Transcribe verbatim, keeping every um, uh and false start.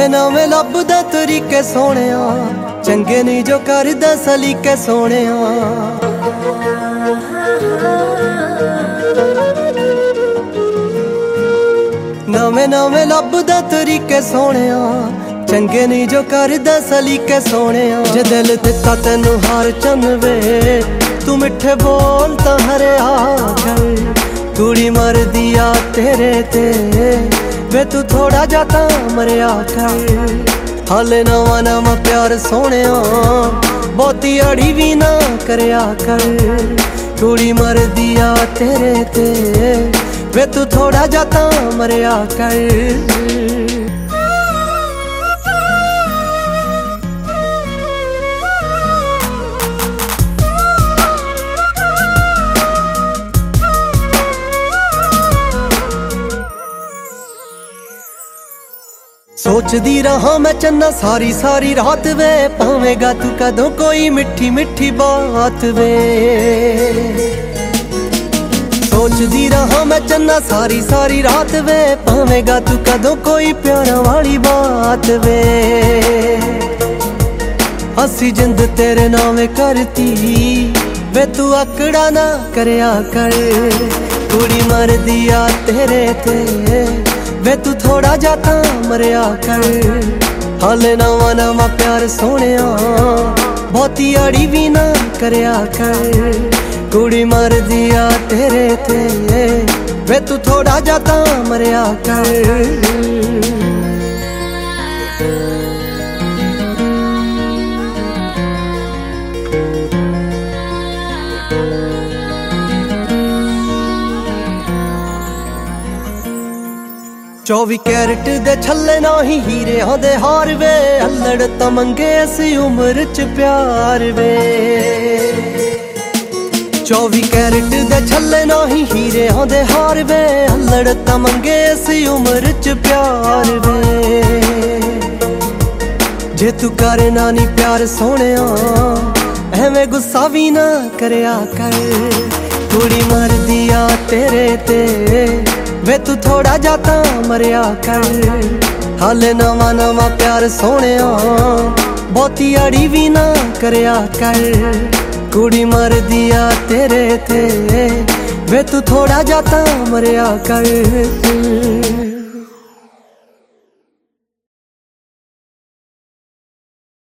ਨਵੇਂ ਨਵੇਂ ਲੱਭਦਾ ਤਰੀਕੇ ਸੋਹਣਿਆ, ਚੰਗੇ ਨਹੀਂ ਜੋ ਕਰਦਾ ਸਲੀਕੇ ਸੋਹਣਿਆ। ਨਵੇਂ ਨਵੇਂ ਲੱਭਦਾ ਤਰੀਕੇ ਸੋਹਣਿਆ, ਚੰਗੇ ਨਹੀਂ ਜੋ ਕਰਦਾ ਸਲੀਕੇ ਸੋਹਣਿਆ। ਜੇ ਦਿਲ ਦਿੱਤਾ ਤੈਨੂੰ ਹਾਰ ਚੰਨ ਵੇ, ਤੂੰ ਮਿੱਠੇ ਬੋਲ ਤਾਂ ਹਰਿਆ ਕਰ। ਕੁੜੀ ਮਰਦੀ ਆ ਤੇਰੇ ਤੇ ਵੇ ਤੂੰ ਥੋੜਾ ਜਾ ਤਾਂ ਮਰਿਆ ਕਰ। ਹਾਲੇ ਨਵਾਂ ਨਵਾਂ ਪਿਆਰ ਸੋਹਣਿਆ, ਬਹੁਤੀ ਅੜੀ ਵੀ ਨਾ ਕਰਿਆ ਕਰ। ਕੁੜੀ ਮਰਦੀ ਆ ਤੇਰੇ ਤੇ ਵੇ ਤੂੰ ਥੋੜਾ ਜਾ ਤਾਂ ਮਰਿਆ ਕਰ। सोचदी रहा मैं चन्ना सारी सारी रात वे, पावेगा तू कदों कोई मिठी मिठी बात वे। सोचदी रहा मैं चन्ना सारी सारी रात वे, पावेगा तू कदों कोई प्यारा वाली बात वे। असी जिंद तेरे नावे करती वे, तू आकड़ा ना करया कर। कुड़ी मरदी आ तेरे ते वे तू थोड़ा जा तां मरिया कर। हाले नवां नवां प्यार सोहणिया, बहुती अड़ी भी ना करया कर। कुड़ी मरदी आ तेरे ते वे तू थोड़ा जा तां मरिया कर। चौबी कैरेट दे छल्ले नाही हीरियां दे हार वे, अल्लड़ तां मंगे इस उम्र च प्यार वे। चौबी कैरेट दे छल्ले नाही हीरियां दे हार वे, अल्लड़ तां मंगे इस उम्र च प्यार वे। जे तू करना नी प्यार सोहणिया, एवें गुस्सा भी ना करया कर। कुड़ी मरदी आ तेरे ते वे तू थोड़ा जा तां मरिया कर। हाले नवां नवां प्यार सोहणिया, बहुती अड़ी भी ना करया कर। कुड़ी मरदी आ तेरे ते वे तू थोड़ा जा तां मरिया कर।